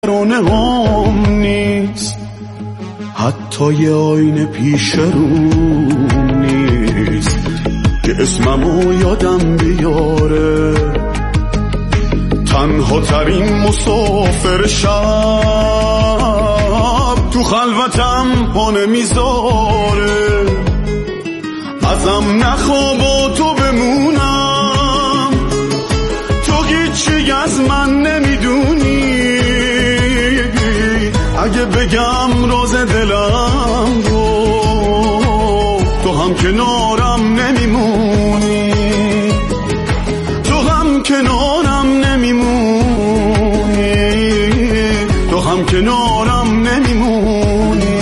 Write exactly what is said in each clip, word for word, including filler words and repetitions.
رانه هم نیست، حتی یه آینه پیش روم نیست که اسممو یادم بیاره. تنها ترین مسافر شب تو خلوتم پا نمیذاره. ازم نخوا با تو بمونم، تو هیچی از من نمیدونی. اگه بگم راز دلم رو، تو هم کنارم نمیمونی. تو هم کنارم نمیمونی. تو هم کنارم نمیمونی.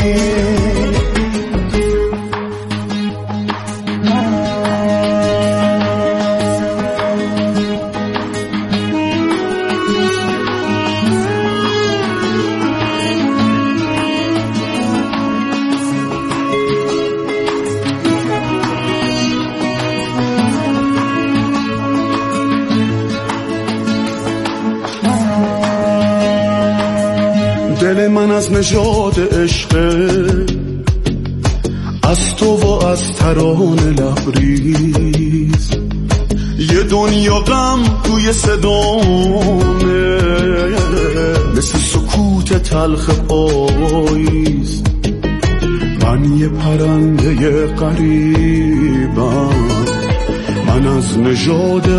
دل من از نژاد عشقه، از تو و از ترانه لبریز. یه دنیا غم توی صدامه، مثل سکوت تلخ پاییز. من یه پرنده غریبم، من از نژاد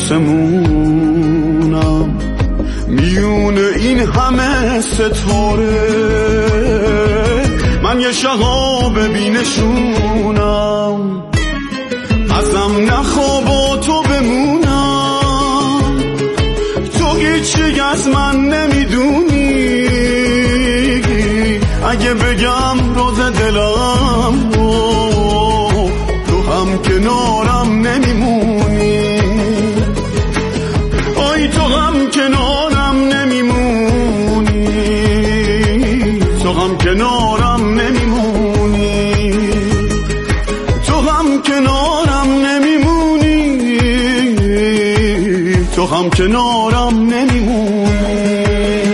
آسمونم. میون این همه ستاره من یه شهاب بینشونم. ازم نخوا با تو بمونم، تو هیچی از من نمیدونی. اگه بگم راز دلم رو، تو هم کنارم نمیمونی. آی تو هم کنارم نمیمونی. تو هم کنارم نمیمونی. تو هم کنارم نمیمونی. تو هم کنارم نمیمونی.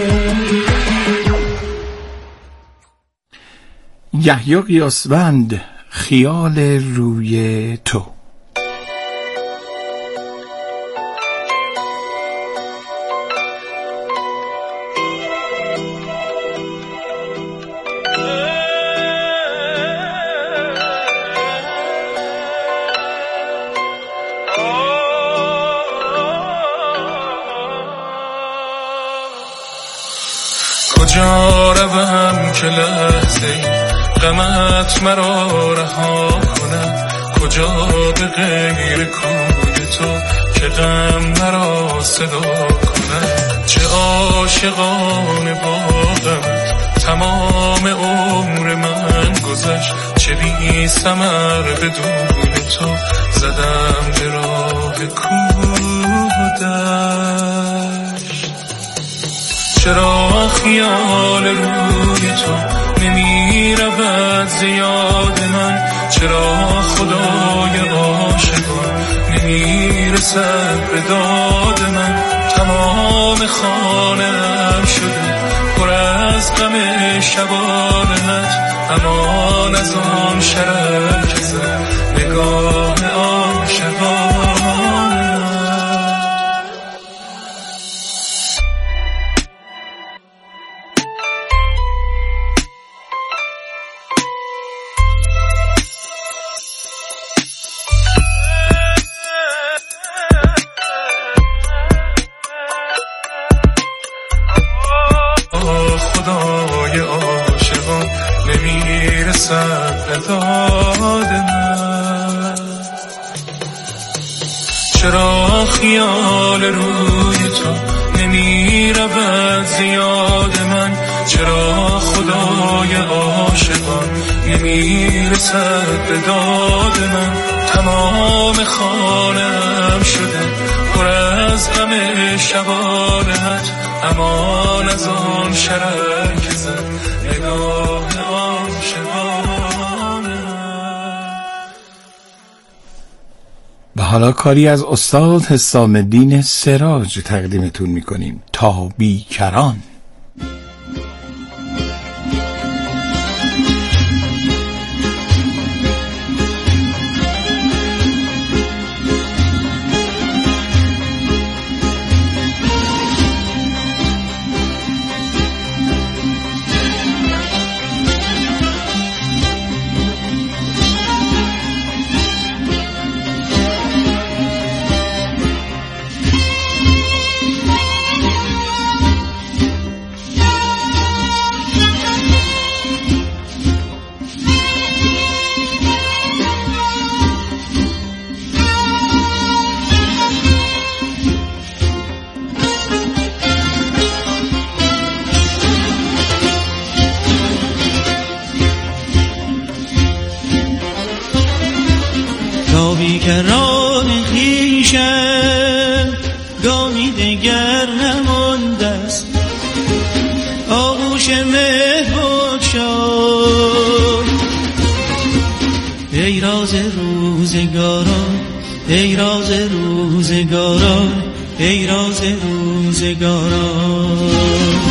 یحیی قیاسوند، خیال روی تو. کجا روم که لحظه غمت مرا رها کند؟ کجا به غیر کوی تو که غم مرا صدا کند؟ چه عاشقانه با غمت تمام عمر من گذشت. چه بی ثمر بدون تو زدم به راه کودشت. چرا خیال روی تو نمی رود زیاد من؟ چرا خدای عاشقان نمی رسد به داد من؟ تمام خانه‌ام شده پر از غم شبانت، امان از آن شرر که زد نگاه آن شبانت. خدای عاشقان نمیرسد به داد من. چرا خیال روی تو نمی رود زیاد من؟ چرا خدای عاشقان نمی رسد به داد من؟ تمام خانه‌ام شده پر از غم شبانت، امان از آن شرر که زد نگاه آن شبانت. و حالا کاری از استاد حسام الدین سراج تقدیمتون میکنیم، تا بیکران. بیکران خویشم گامی دگر نمانده است. آغوش مهر بگشای ای راز روزگاران، ای راز روزگاران، ای راز روزگاران.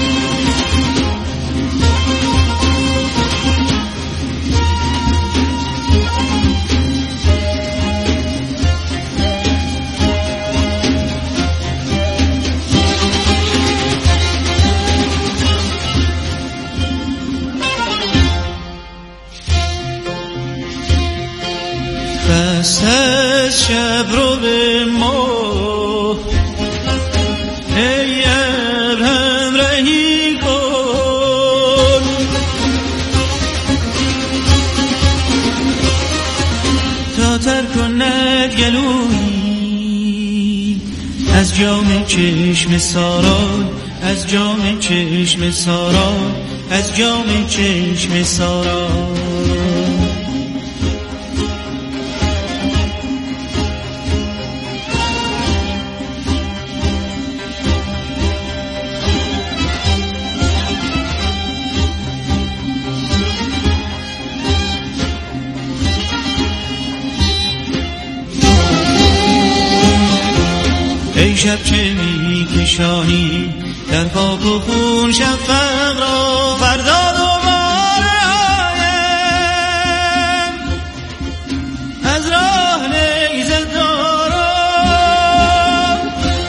پس از شب رو به ما ای ابرهم رهی کن، تا تر کند گلویی از جام چشم ساران، از جام چشم ساران، از جام چشم ساران. ای شب چه می کشانی در خاک و خون شفق را، فردا دوباره آیم از راه نیزه دارم.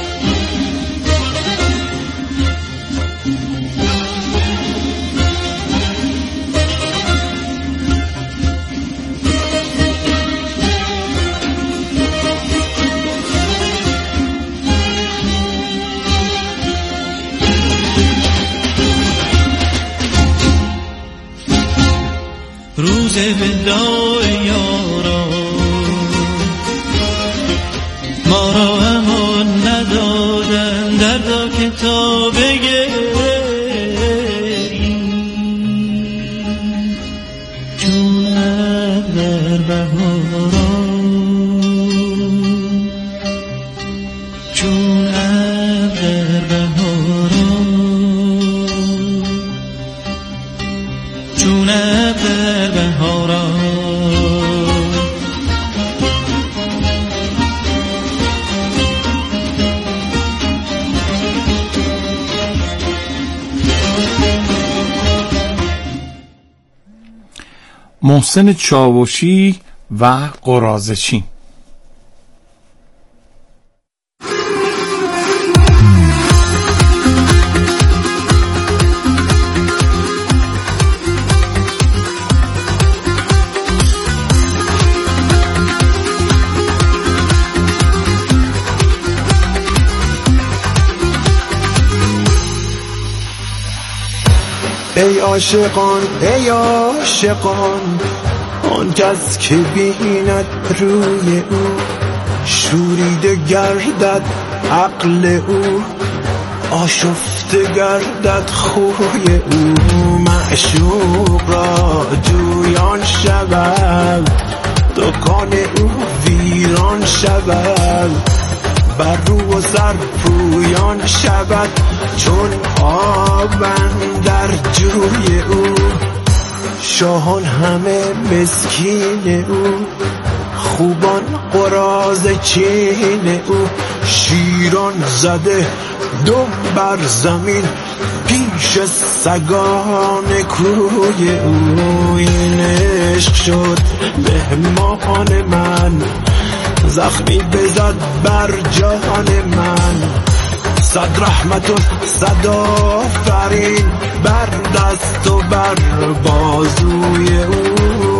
روز وداع یاران ما را امان ندادن، دردا که تا بگریم چون ابر در بهاران، چون ابر در بهاران، چون ابر در بهاران. محسن چاوشی و قراضه‌چین. ای عاشقان، ای عاشقان، آن کس که بیند روی او شوریده گردد عقل او، آشفته گردد خوی او. معشوق را جویان شود، دکان او ویران شود، بر رو و سر پویان شود چون آب اندر جوی او. شاهان همه مسکین او، خوبان قراضه‌چین او. شیران زده دم بر زمین پیش سگان کوی او. این عشق شد مهمان من، زخمی بزد بر جان من. صد رحمت و صد آفرین بر دست و بر بازوی او.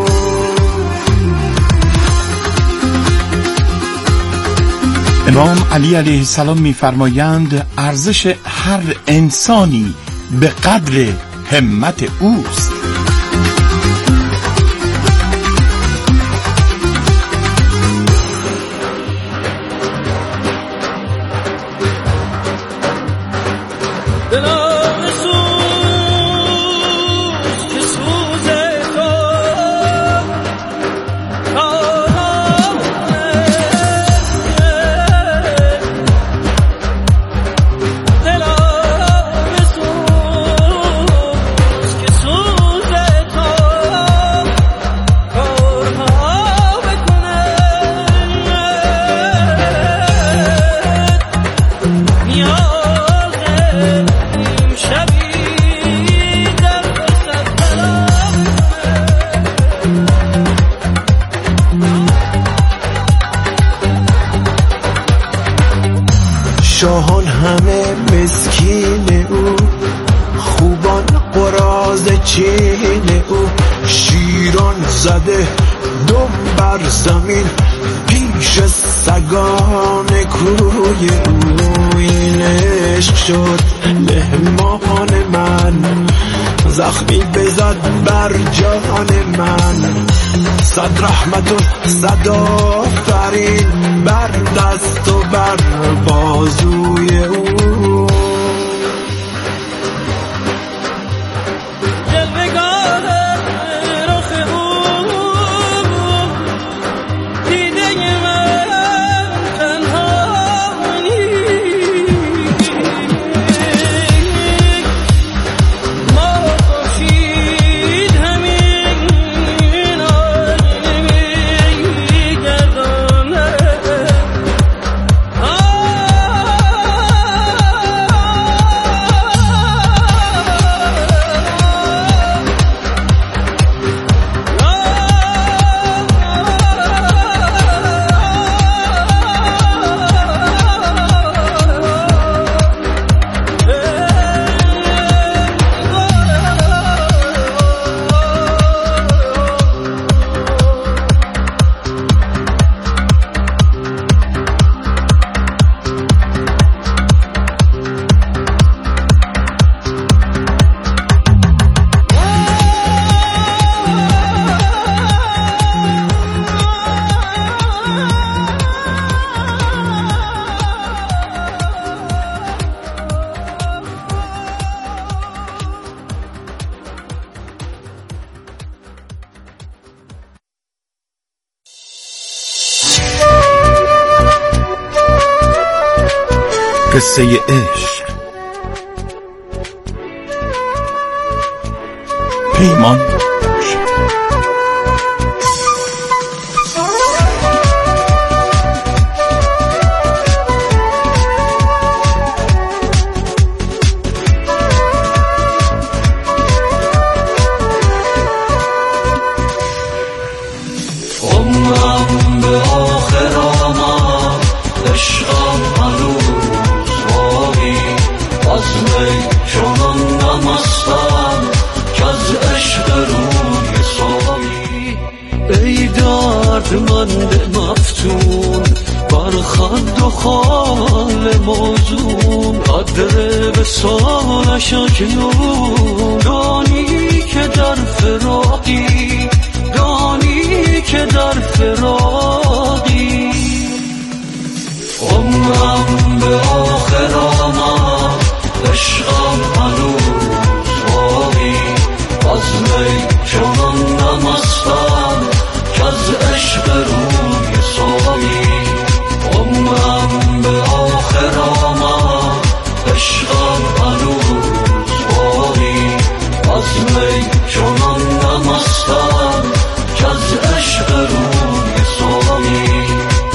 امام علی علیه السلام می‌فرمایند ارزش هر انسانی به قدر همت اوست. چین او شیران زده دم بر زمین پیش سگان کوی او. این عشق شد مهمان من زخمی بزد بر جان من. صد رحمت و صد آفرین بر دست و بر بازوی او. قصه عشق پیمان عمرم به آخر آمد عشقم هنوز از می چنان نمستم که از عشق روی سایی. ای دردمند مفتون بر خد و خال موزون قدر به سالش اکنون. دانی که در فراقی دانی که در فراقی. عمرم به آخر آمد عشقم هنوز باقی از می چنان نمستم که از عشق روی سایی. عمرم به آخر آمد عشقم هنوز باقی از می چنان نمستم که از عشق روی سایی.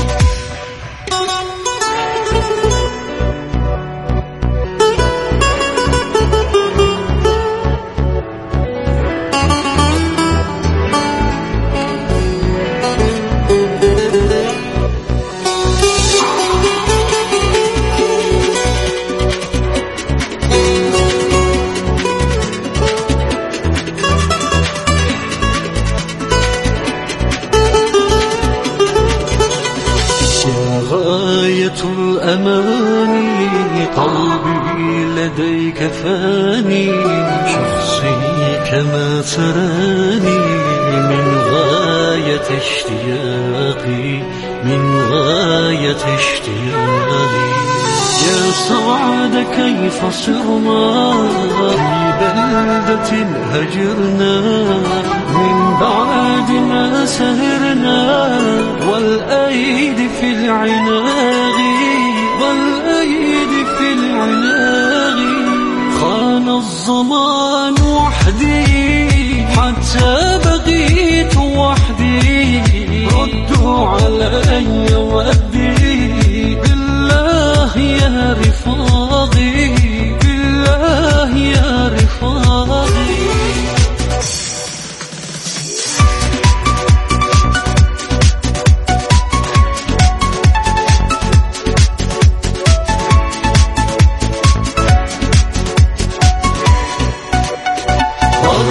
غاية الأماني قلبي لديك فاني شخصي كما تراني من غاية اشتياقي من غاية اشتياقي. يا سعد كيف صرنا في بلدة هجرنا من بعد ما سهرنا والأيدي في العناق والأيدي في العناق. خان الزمان وحدي حتى بقيت وحدي ردوا علي ودي بالله يا رفاقي بالله يا رفاقي.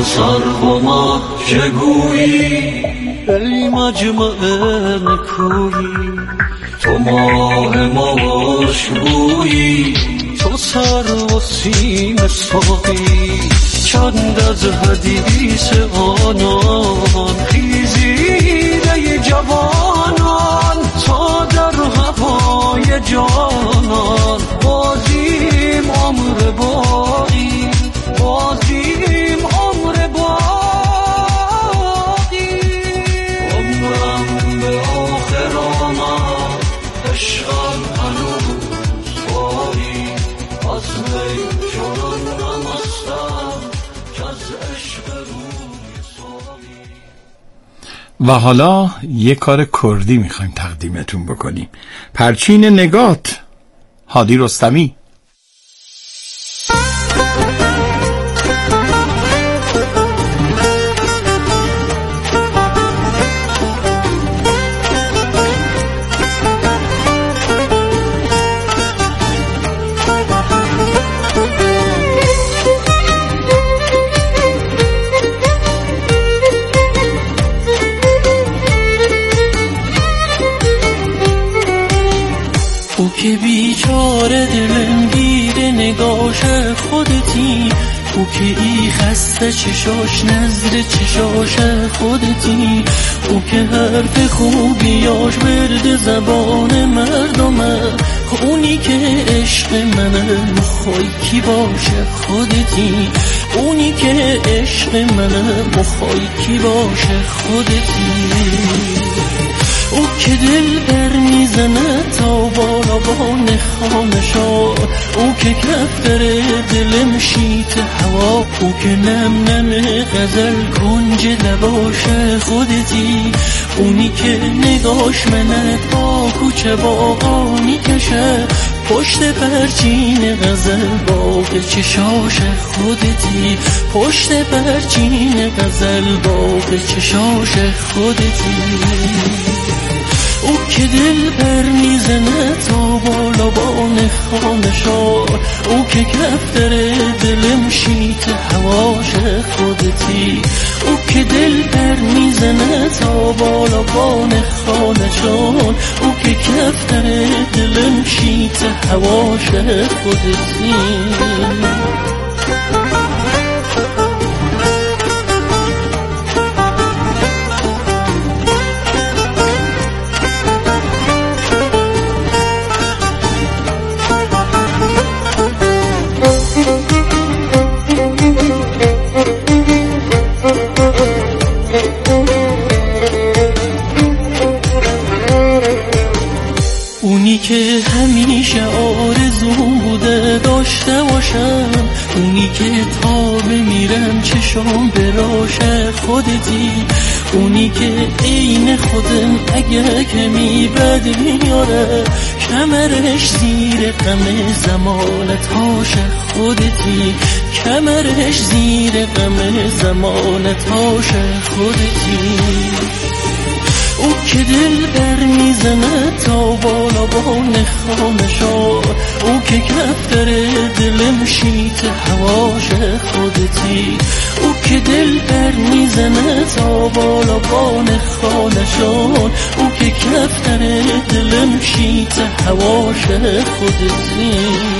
سر و ما که گویی ای مجمع نکویی تو ماه مشکویی تو سر و سیم ساقی چند از حدیث آنان خیزیده جوانان تا در هوای جانان بازیم عمر باقی بازیم عمر باقی عمرم به آخر آمد عشقم هنوز باقی از می چنان نمستم که از عشق روی ساقی. و حالا یه کار کردی میخوایم تقدیمتون بکنیم. پرچین نگات، هادی رستمی. او که بیچاره دلم گیره نگاش خودتی، او که ای خسته چشاش نظر چشاش خودتی، او که حرف خوبیاش برد زبان مردمه، اونی که عشق منه مخوای کی باشه خودتی، اونی که عشق منه مخوای کی باشه خودتی. او که دل بر میزنه تا بالا بان خانشا، او که کفتر دلم شیت هوا، او که نم نم غزل کنج لباش خودتی، اونی که نگاش منت با کوچه باغانی کشه، پشت پرچین غزل باغ چشاش خودتی، پشت پرچین غزل باغ چشاش خودتی. او که دل بر میزنه تا بالا بان خانشا، او که کفتر دلم شیت هواش خودتی، او که دل بر میزنه تا بالا بان خانشان، او که کفتر دلم شیت هواش خودتی. اونی که همیشه آرزوم بوده داشته باشم، اونی که تا بمیرم چشام براش خودتی، اونی که عین خودم اگه کمی بد میاره، کمرش زیر غم زمانتاش خودتی، کمرش زیر غم زمانتاش خودتی. او که دل بر میزنه تا بالا بان خانشا، او که کفتر دلم شیت هواش خودتی، او که دل بر میزنه تا بالا بان خانشان، او که کفتر دلم شیت هواش خودتی.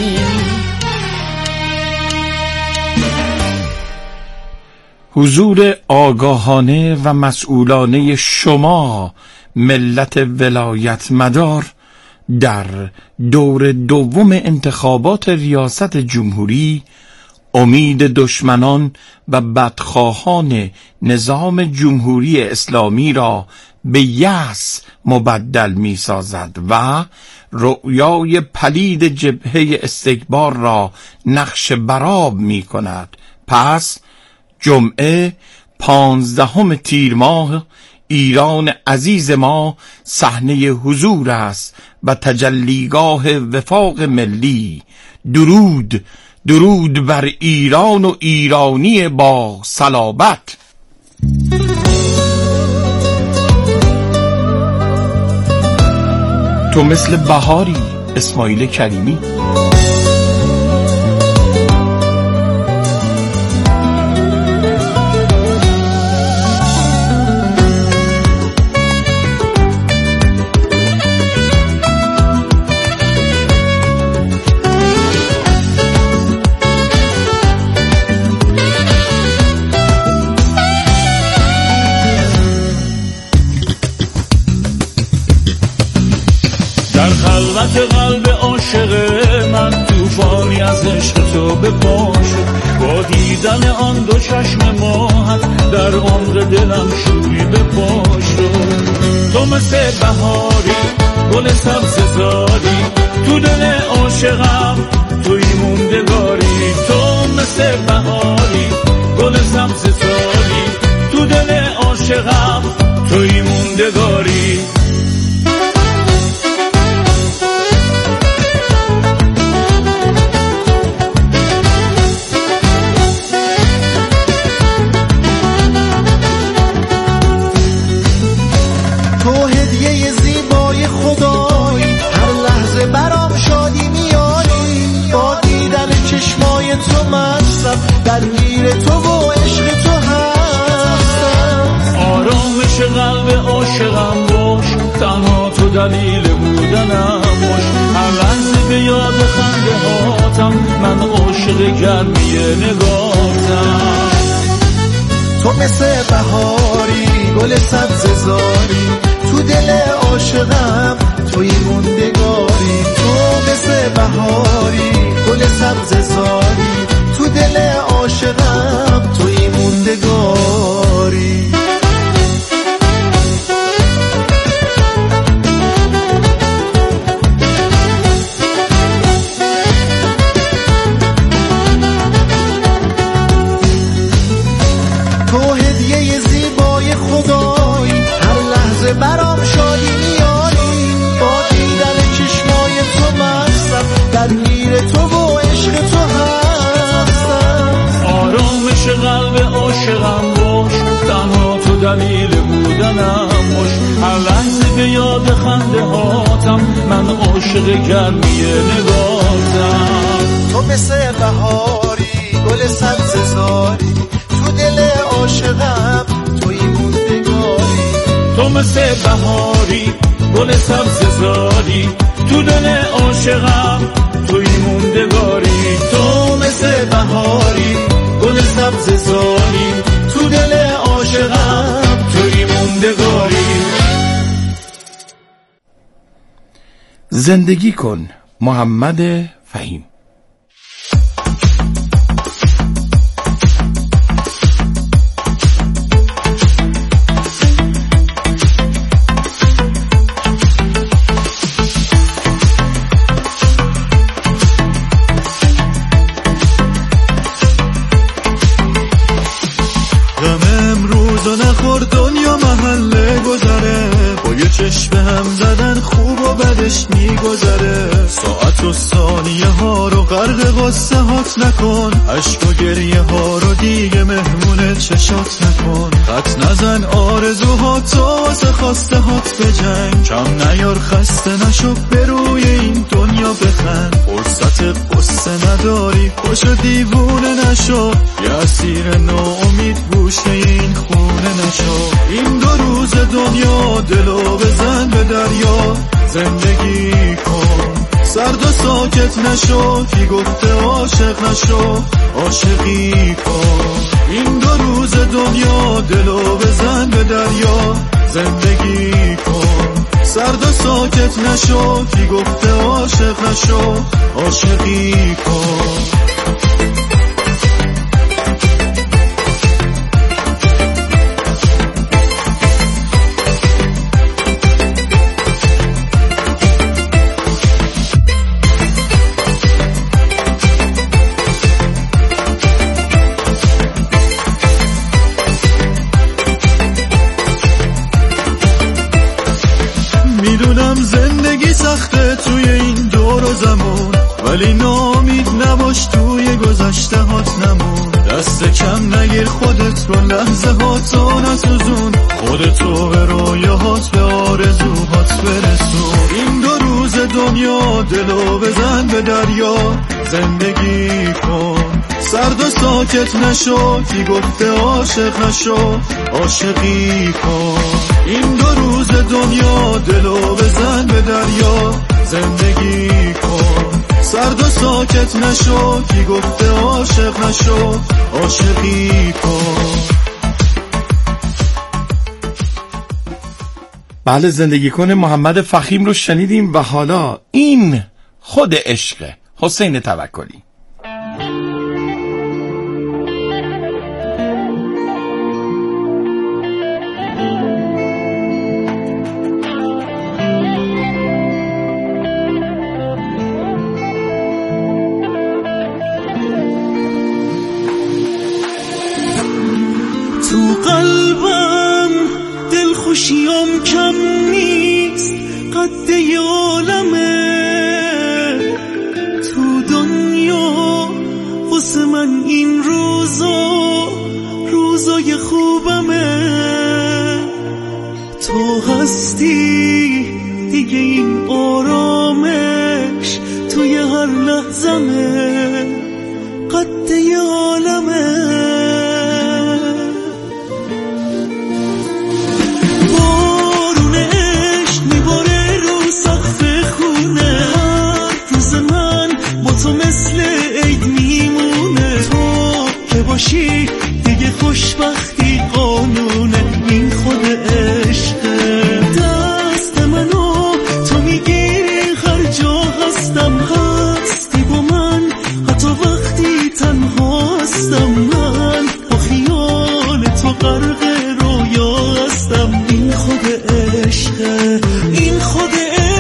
حضور آگاهانه و مسئولانه شما ملت ولایت مدار در دور دوم انتخابات ریاست جمهوری امید دشمنان و بدخواهان نظام جمهوری اسلامی را به یأس مبدل می سازد و رؤیای پلید جبهه استکبار را نقش برآب می کند. پس جمعه پانزدهم تیر ماه ایران عزیز ما صحنه حضور است و تجلیگاه وفاق ملی. درود درود بر ایران و ایرانی با صلابت. تو مثل بهاری، اسماعیل کریمی. تو به پا شد. با دیدن آن دو چشم ماهت در عمق دلم شوری به پا شد. تو مثل بهاری گل سبززاری تو دل عاشقم توی موندگاری. تو مثل بهاری گل سبززاری تو دل عاشقم توی موندگاری. تو هدیه زیبای خدایی هر لحظه برام شادی میاری. با دیدن چشمای تو مستم درگیر تو و عشق تو هستم. آرامش قلب عاشقم باش تنها تو دلیل بودنم باش. هر لحظه به یاد خنده هاتم من عاشق گرمی نگاهتم. تو مثل بهاری گل سبززاری تو دل عاشقم توی موندگاری. تو مثل بهاری گل سبززاری تو دل عاشقم توی موندگاری. تو هدیه زیبای خدایی هر لحظه برام شادی میاری. با دیدن چشمای تو مستم درگیر تو و عشق تو هستم. آرامش قلب عاشقم باش تنها تو دلیل بودنم باش. هر لحظه به یاد خنده هاتم من عاشق گرمی نگاهتم. تو مثل بهاری گل سبززاری تو دل عاشقم توی موندگاری. تو مثل بهاری گل سبززاری تو دل عاشقم توی موندگاری. تو مثل بهاری گل سبززاری تو دل عاشقم توی موندگاری. زندگی کن محمد فهیم. چشم هم زدن خوب و بدش میگذره. ساعت و ثانیه ها رو غرق قصه هات نکن. عشق و گریه ها رو دیگه مهمون چشات نکن. خط نزن آرزوهاتو واسه خواسته هات به جنگ. کم نیار خسته نشو به روی این دنیا بخند. فرصت قصه نداری خوشو دیوونه نشو. یه اسیر ناامید گوشه این خونه نشو. این دو روز دنیا دلو بزن به دریا. زندگی کن سرد و ساکت نشو. کی گفته عاشق نشو عاشقی کن. این دو روز دنیا دلو بزن به دریا. زندگی کن سرد و ساکت نشو. کی گفته عاشق نشو عاشقی کن. میدونم زندگی سخته توی این دور و زمان. ولی نامید نباش توی گذشته هات نمون. دست کم نگیر خودت رو لحظه هاتو نسوزون. خودتو به رویاهات به آرزوهات برسون. این دو روز دنیا دلو بزن به دریا. زندگی کن سرد و ساکت نشو. کی گفته عاشق نشو عاشقی کن. این دو روز دنیا دلو بزن به دریا. زندگی کن سرد و ساکت نشو. کی گفته عاشق نشو عاشقی کن. بله، زندگی کن محمد فخیم رو شنیدیم و حالا این خود عشق حسین توکلی. خوشیم کم نیست قد عالمه تو دنیا واسه من این روزا روزای خوبمه تو هستی دیگه این آرامش توی هر لحظمه قد عالمه بارون عشق میباره رو سقف خونه هر روز من با تو مثل عید میمونه تو که باشی دیگه خوشبختی قانونه این خود عشقه دست منو تو میگیری هر جا هستم هستی با من حتی وقتی تنها هستم من با خیال تو غرق رویا هستم این خود عشقه این خود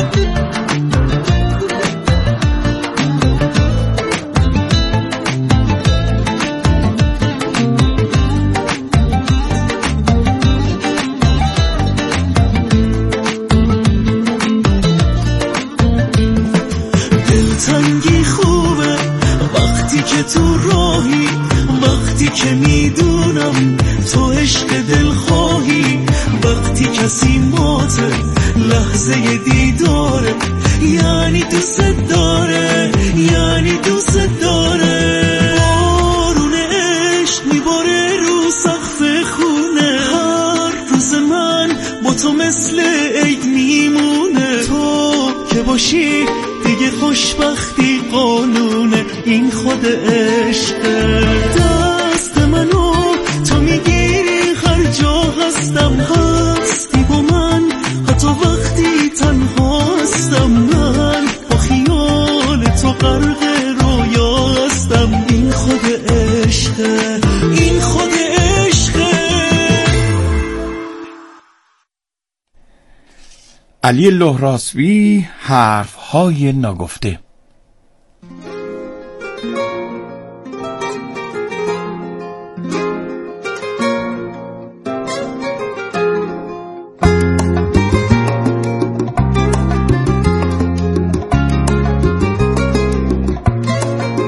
دلتنگی خوبه وقتی که تو راهی وقتی که میدونم تو عشق دلخواهی وقتی کسی ماته لحظه دیداره یعنی دوست داره یعنی دوست داره بارون عشق میباره رو سقف خونه هر روز من با تو مثل عید میمونه تو که باشی دیگه خوشبختی قانونه این خود عشقه دست منو تو میگیری هر جا هستم هستی با من حتی وقتی تنها هستم من با خیال تو غرق رویا هستم این خود عشقه این خود عشقه. علی لهراسبی، حرفهای ناگفته.